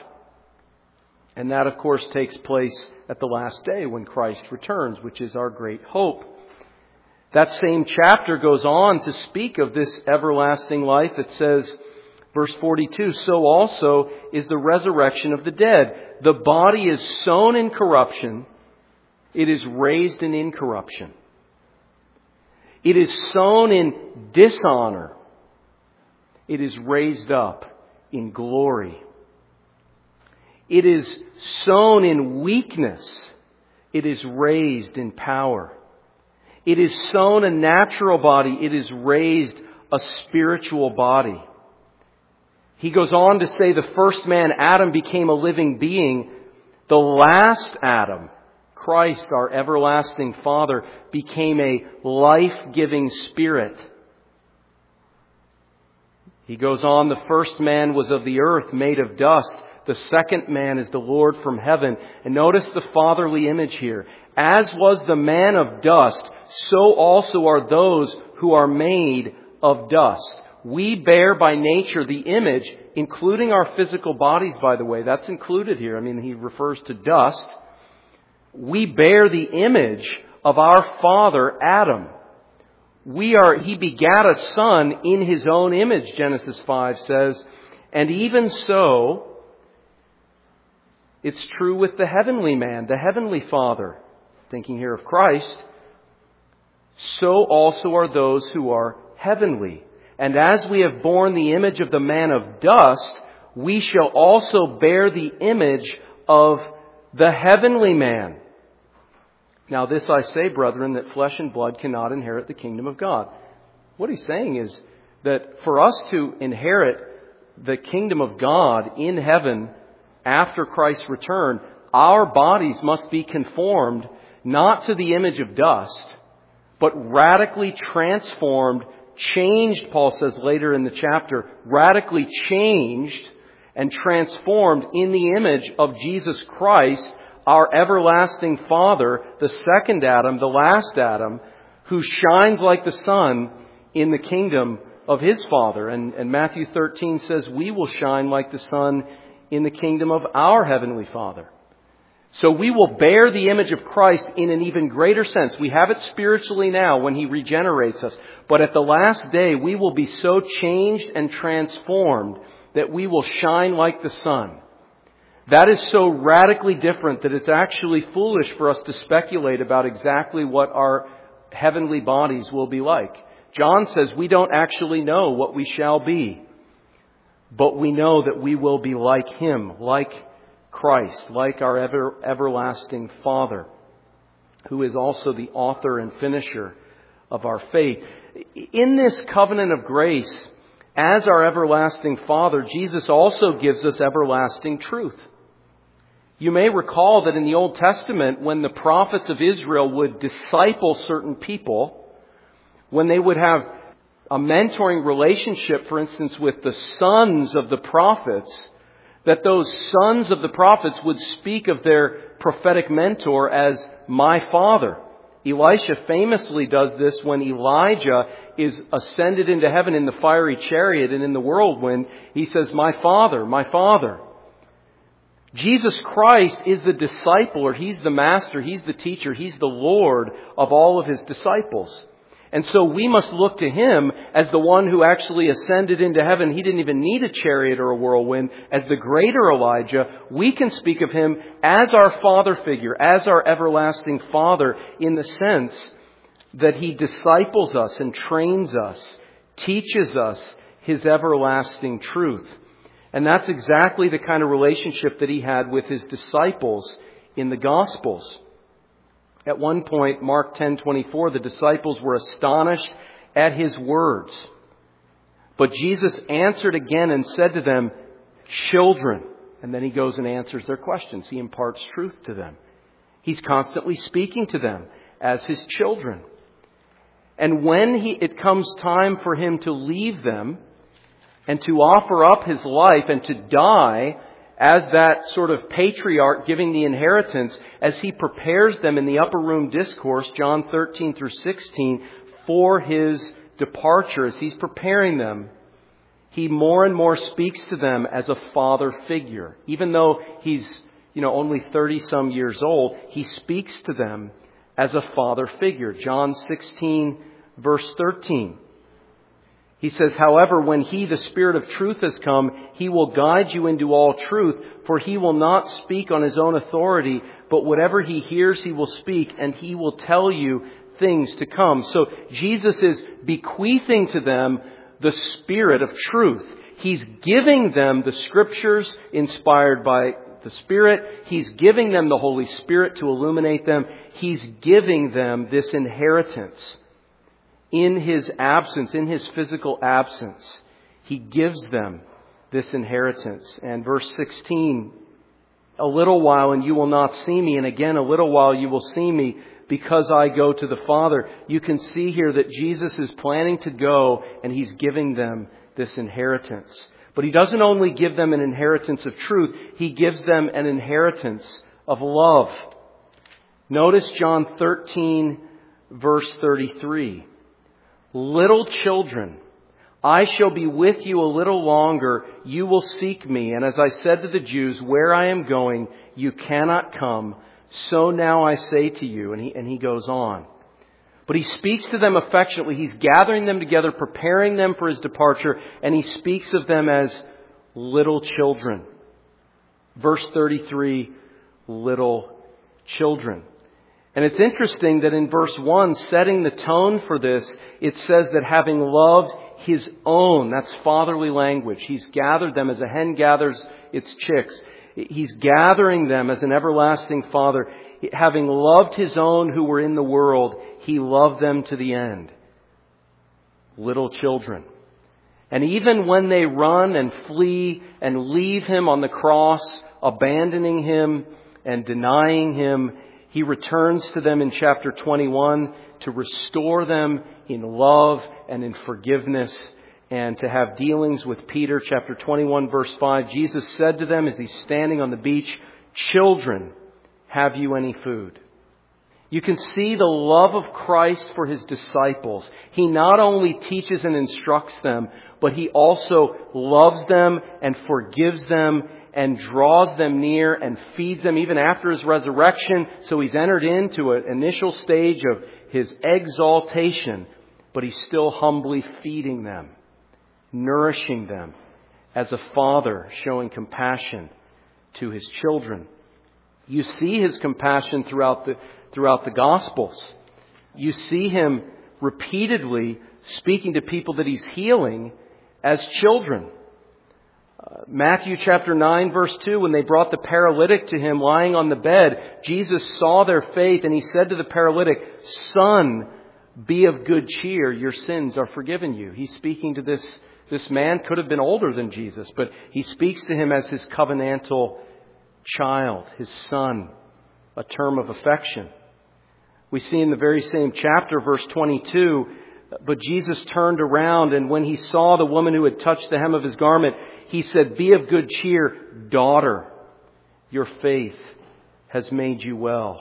Speaker 1: And that, of course, takes place at the last day when Christ returns, which is our great hope. That same chapter goes on to speak of this everlasting life. It says, verse 42, so also is the resurrection of the dead. The body is sown in corruption. It is raised in incorruption. It is sown in dishonor. It is raised up in glory. It is sown in weakness. It is raised in power. It is sown a natural body. It is raised a spiritual body. He goes on to say the first man, Adam, became a living being. The last Adam, Christ, our everlasting Father, became a life-giving spirit. He goes on, the first man was of the earth, made of dust. The second man is the Lord from heaven. And notice the fatherly image here. As was the man of dust, so also are those who are made of dust. We bear by nature the image, including our physical bodies, by the way. That's included here. I mean, he refers to dust. We bear the image of our father, Adam. He begat a son in his own image, Genesis 5 says. And even so, it's true with the heavenly man, the heavenly Father. Thinking here of Christ. So also are those who are heavenly. And as we have borne the image of the man of dust, we shall also bear the image of the heavenly man. Now this I say, brethren, that flesh and blood cannot inherit the kingdom of God. What he's saying is that for us to inherit the kingdom of God in heaven after Christ's return, our bodies must be conformed not to the image of dust, but radically transformed, changed, Paul says later in the chapter, radically changed and transformed in the image of Jesus Christ, our everlasting Father, the second Adam, the last Adam, who shines like the sun in the kingdom of His Father. And Matthew 13 says we will shine like the sun in the kingdom of our Heavenly Father. So we will bear the image of Christ in an even greater sense. We have it spiritually now when He regenerates us. But at the last day, we will be so changed and transformed that we will shine like the sun. That is so radically different that it's actually foolish for us to speculate about exactly what our heavenly bodies will be like. John says we don't actually know what we shall be, but we know that we will be like Him, like Christ, like our everlasting Father, who is also the author and finisher of our faith. In this covenant of grace, as our everlasting Father, Jesus also gives us everlasting truth. You may recall that in the Old Testament, when the prophets of Israel would disciple certain people, when they would have a mentoring relationship, for instance, with the sons of the prophets, that those sons of the prophets would speak of their prophetic mentor as my father. Elisha famously does this when Elijah is ascended into heaven in the fiery chariot and in the whirlwind. He says, my father, my father. Jesus Christ is the discipler. He's the master. He's the teacher. He's the Lord of all of His disciples. And so we must look to Him as the one who actually ascended into heaven. He didn't even need a chariot or a whirlwind. As the greater Elijah, we can speak of Him as our Father figure, as our everlasting Father, in the sense that He disciples us and trains us, teaches us His everlasting truth. And that's exactly the kind of relationship that He had with His disciples in the Gospels. At one point, Mark 10:24, the disciples were astonished at His words. But Jesus answered again and said to them, children. And then He goes and answers their questions. He imparts truth to them. He's constantly speaking to them as His children. And when it comes time for Him to leave them and to offer up His life and to die as that sort of patriarch giving the inheritance, as He prepares them in the upper room discourse, John 13 through 16, for His departure, as He's preparing them, He more and more speaks to them as a father figure. Even though He's, only 30-some years old, He speaks to them as a father figure. John 16, verse 13. He says, however, when He, the Spirit of truth, has come, He will guide you into all truth, for He will not speak on His own authority, but whatever He hears He will speak, and He will tell you things to come. So Jesus is bequeathing to them the Spirit of truth. He's giving them the Scriptures inspired by the Spirit. He's giving them the Holy Spirit to illuminate them. He's giving them this inheritance. In His absence, in His physical absence, He gives them this inheritance. And verse 16, a little while and you will not see me, and again a little while you will see me, because I go to the Father. You can see here that Jesus is planning to go, and He's giving them this inheritance. But He doesn't only give them an inheritance of truth, He gives them an inheritance of love. Notice John 13, verse 33. Little children, I shall be with you a little longer. You will seek me. And as I said to the Jews, where I am going, you cannot come. So now I say to you. And he goes on. But He speaks to them affectionately. He's gathering them together, preparing them for His departure. And He speaks of them as little children. Verse 33, little children. And it's interesting that in verse 1, setting the tone for this, it says that having loved His own, that's fatherly language. He's gathered them as a hen gathers its chicks. He's gathering them as an everlasting Father. Having loved His own who were in the world, He loved them to the end. Little children. And even when they run and flee and leave Him on the cross, abandoning Him and denying Him, He returns to them in chapter 21 to restore them in love and in forgiveness and to have dealings with Peter. Chapter 21 verse 5, Jesus said to them as He's standing on the beach, "Children, have you any food?" You can see the love of Christ for His disciples. He not only teaches and instructs them, but He also loves them and forgives them and draws them near and feeds them even after His resurrection. So He's entered into an initial stage of His exaltation, but He's still humbly feeding them, nourishing them as a father showing compassion to His children. You see His compassion throughout the Gospels. You see Him repeatedly speaking to people that He's healing as children. Matthew chapter 9 verse 2, when they brought the paralytic to Him lying on the bed, Jesus saw their faith and He said to the paralytic, "Son, be of good cheer, your sins are forgiven you." He's speaking to this man, could have been older than Jesus, but He speaks to him as His covenantal child, His son, a term of affection. We see in the very same chapter, verse 22, "But Jesus turned around, and when He saw the woman who had touched the hem of His garment, He said, 'Be of good cheer, daughter. Your faith has made you well.'"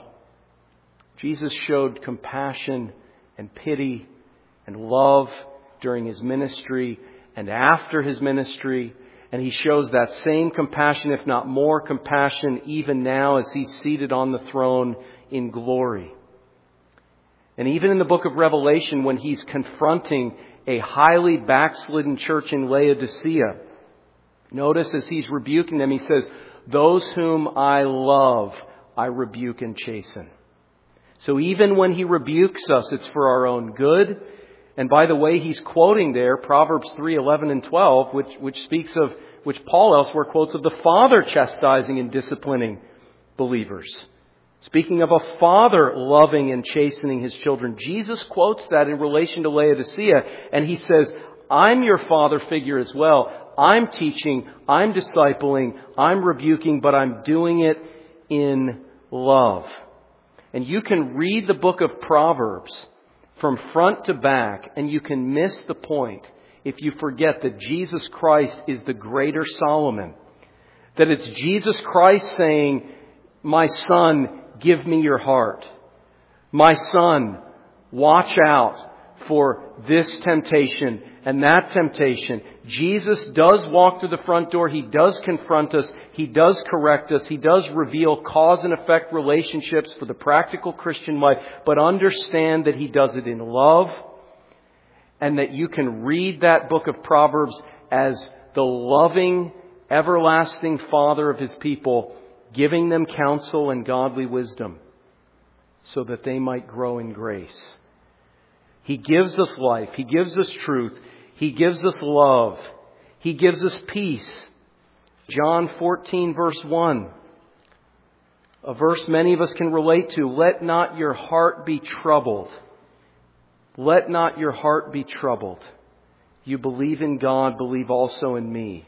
Speaker 1: Jesus showed compassion and pity and love during His ministry and after His ministry. And He shows that same compassion, if not more compassion, even now as He's seated on the throne in glory. And even in the book of Revelation, when He's confronting a highly backslidden church in Laodicea, notice as He's rebuking them, He says, "Those whom I love, I rebuke and chasten." So even when He rebukes us, it's for our own good. And by the way, He's quoting there Proverbs 3:11 and 12, which Paul elsewhere quotes of the Father chastising and disciplining believers. Speaking of a father loving and chastening His children, Jesus quotes that in relation to Laodicea, and He says, "I'm your father figure as well. I'm teaching, I'm discipling, I'm rebuking, but I'm doing it in love." And you can read the book of Proverbs from front to back, and you can miss the point if you forget that Jesus Christ is the greater Solomon. That it's Jesus Christ saying, "My son, give me your heart. My son, watch out for this temptation and that temptation." Jesus does walk through the front door. He does confront us. He does correct us. He does reveal cause and effect relationships for the practical Christian life. But understand that He does it in love, and that you can read that book of Proverbs as the loving, everlasting Father of His people, giving them counsel and godly wisdom so that they might grow in grace. He gives us life. He gives us truth. He gives us love. He gives us peace. John 14 verse 1. A verse many of us can relate to. "Let not your heart be troubled. Let not your heart be troubled. You believe in God, believe also in me."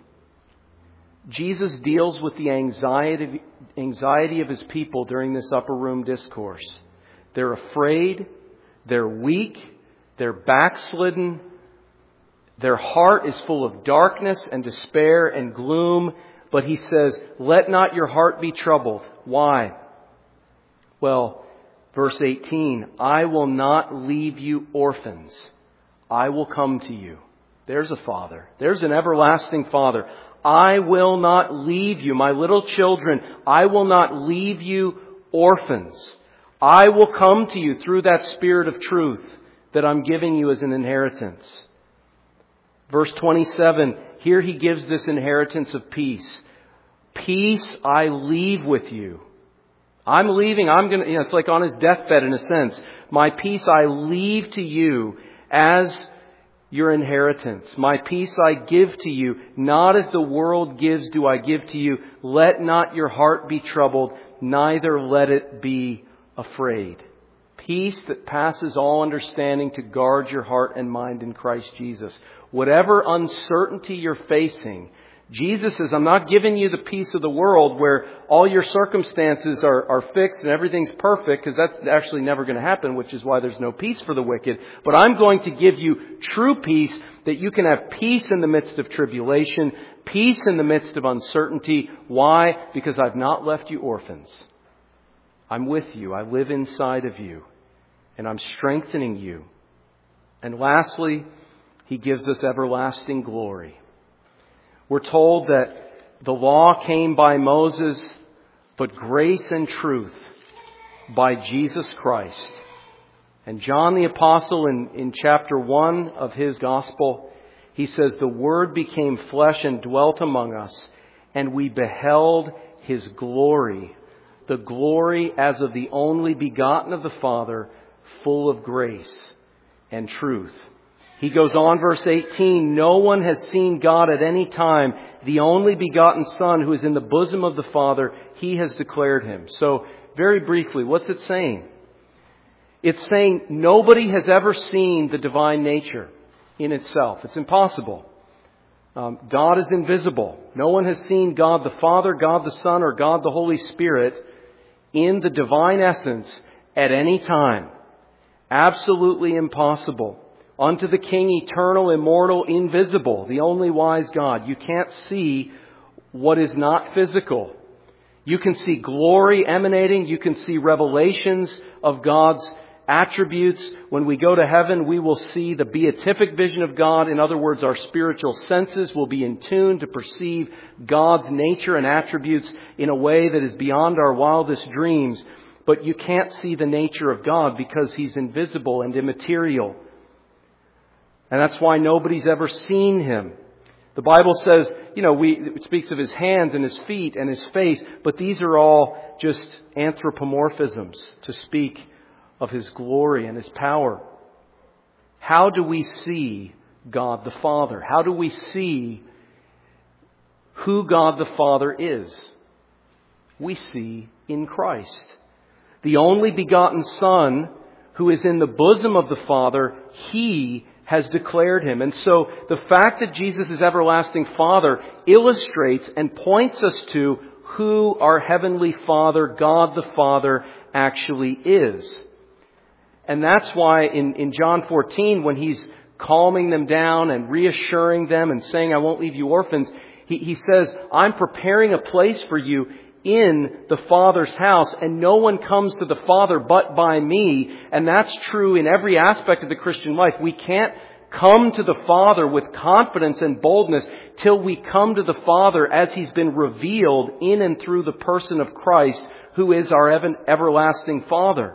Speaker 1: Jesus deals with the anxiety of His people during this upper room discourse. They're afraid. They're weak. They're backslidden. Their heart is full of darkness and despair and gloom. But He says, "Let not your heart be troubled." Why? Well, verse 18, "I will not leave you orphans. I will come to you." There's a Father. There's an everlasting Father. "I will not leave you, my little children. I will not leave you orphans. I will come to you through that Spirit of truth that I'm giving you as an inheritance." Verse 27, here He gives this inheritance of peace. "Peace I leave with you. I'm leaving. It's like on his deathbed in a sense. My peace I leave to you as your inheritance. My peace I give to you. Not as the world gives do I give to you. Let not your heart be troubled, neither let it be afraid. Peace that passes all understanding to guard your heart and mind in Christ Jesus. Whatever uncertainty you're facing, Jesus says, I'm not giving you the peace of the world where all your circumstances are fixed and everything's perfect, because that's actually never going to happen, which is why there's no peace for the wicked. But I'm going to give you true peace, that you can have peace in the midst of tribulation, peace in the midst of uncertainty. Why? Because I've not left you orphans. I'm with you. I live inside of you. And I'm strengthening you. And lastly, He gives us everlasting glory. We're told that the law came by Moses, but grace and truth by Jesus Christ. And John the Apostle in chapter 1 of his gospel, he says, the Word became flesh and dwelt among us, and we beheld His glory, the glory as of the only begotten of the Father, full of grace and truth. He goes on, verse 18, no one has seen God at any time. The only begotten Son who is in the bosom of the Father, He has declared Him. So, very briefly, what's it saying? It's saying nobody has ever seen the divine nature in itself. It's impossible. God is invisible. No one has seen God the Father, God the Son, or God the Holy Spirit in the divine essence at any time. Absolutely impossible. Unto the King, eternal, immortal, invisible, the only wise God. You can't see what is not physical. You can see glory emanating. You can see revelations of God's attributes. When we go to heaven, we will see the beatific vision of God. In other words, our spiritual senses will be in tune to perceive God's nature and attributes in a way that is beyond our wildest dreams. But you can't see the nature of God because He's invisible and immaterial. And that's why nobody's ever seen Him. The Bible says, it speaks of His hands and His feet and His face, but these are all just anthropomorphisms to speak of His glory and His power. How do we see God the Father? How do we see who God the Father is? We see in Christ. The only begotten Son who is in the bosom of the Father, He has declared Him. And so the fact that Jesus is everlasting Father illustrates and points us to who our Heavenly Father, God the Father, actually is. And that's why in John 14, when He's calming them down and reassuring them and saying, I won't leave you orphans, He says, I'm preparing a place for you in the Father's house, and no one comes to the Father but by me. And that's true in every aspect of the Christian life. We can't come to the Father with confidence and boldness till we come to the Father as He's been revealed in and through the person of Christ, who is our everlasting Father.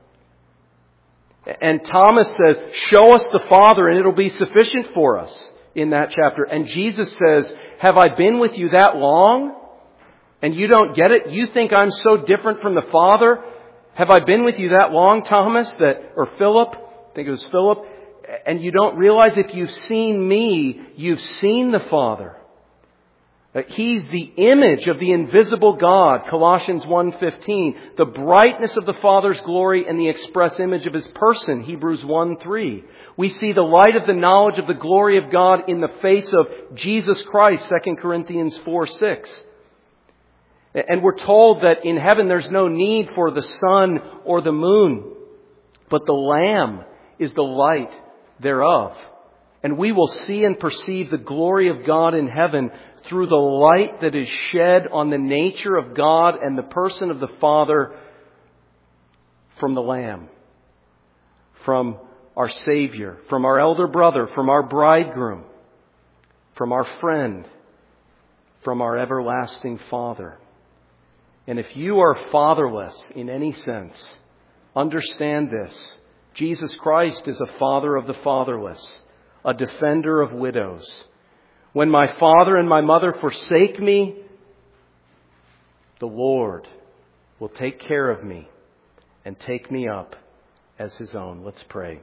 Speaker 1: And Thomas says, show us the Father and it'll be sufficient for us in that chapter. And Jesus says, have I been with you that long? And you don't get it? You think I'm so different from the Father? Have I been with you that long, Thomas? Or Philip? I think it was Philip. And you don't realize if you've seen me, you've seen the Father. He's the image of the invisible God, Colossians 1:15. The brightness of the Father's glory and the express image of His person, Hebrews 1:3. We see the light of the knowledge of the glory of God in the face of Jesus Christ, 2 Corinthians 4:6. And we're told that in heaven there's no need for the sun or the moon, but the Lamb is the light thereof. And we will see and perceive the glory of God in heaven through the light that is shed on the nature of God and the person of the Father from the Lamb, from our Savior, from our elder brother, from our bridegroom, from our friend, from our everlasting Father. And if you are fatherless in any sense, understand this. Jesus Christ is a father of the fatherless, a defender of widows. When my father and my mother forsake me, the Lord will take care of me and take me up as His own. Let's pray.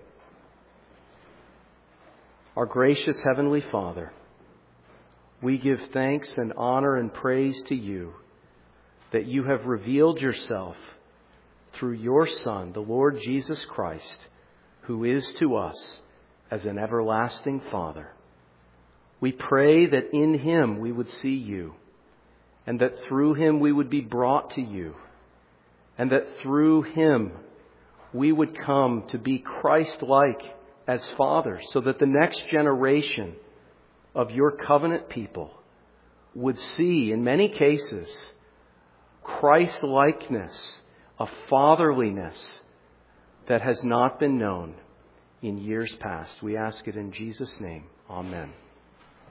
Speaker 1: Our gracious Heavenly Father, we give thanks and honor and praise to You that You have revealed Yourself through Your Son, the Lord Jesus Christ, who is to us as an everlasting Father. We pray that in Him we would see You, and that through Him we would be brought to You, and that through Him we would come to be Christ-like as fathers, so that the next generation of Your covenant people would see, in many cases, Christ-likeness, a fatherliness that has not been known in years past. We ask it in Jesus' name. Amen.